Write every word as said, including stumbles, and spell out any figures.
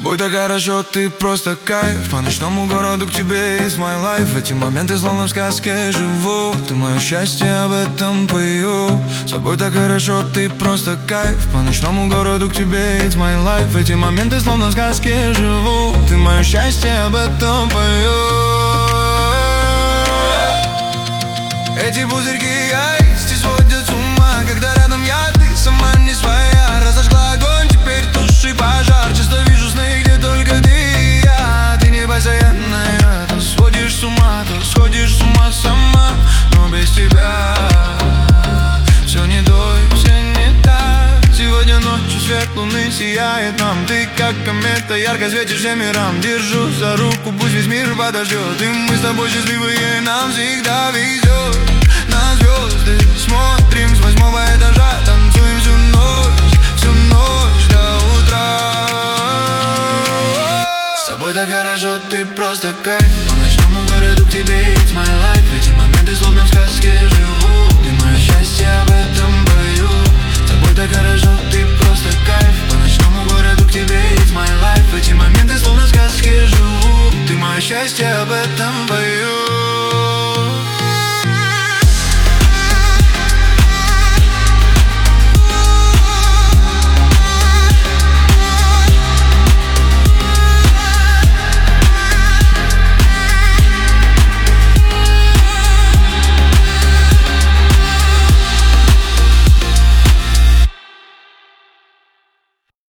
тобой так хорошо, ты просто кайф. По ночному городу к тебе is my life. Эти моменты словно в сказке живу. Ты мое счастье, об этом пою. С тобой так хорошо, ты просто кайф. По ночному городу к тебе it's my life. Эти моменты словно в сказке живу. Ты мое счастье, об этом пою. Эти пузырьки айсти сводят с ума, когда рядом я, ты сама не своя. Разожгла огонь, теперь туши пожар. Часто вижу сны, где только ты и я. Ты не постоянная, то сводишь с ума, то сходишь с ума сама. Но без тебя все не то и все не так. Сегодня ночью свет луны сияет нам. Ты как комета, ярко светишь всем мирам. Держу за руку, пусть весь мир подождет. И мы с тобой счастливые, нам всегда везет. На звезды смотрим с восьмого этажа. Танцуем всю ночь, всю ночь до утра. С тобой так хорошо, ты просто кайф. По ночному городу к тебе it's my life. Эти моменты словно в сказке живу. Ты мое счастье, об этом пою. С тобой так хорошо, ты просто кайф. По ночному городу к тебе it's my life. Эти моменты словно в сказке живу. Ты мое счастье, об этом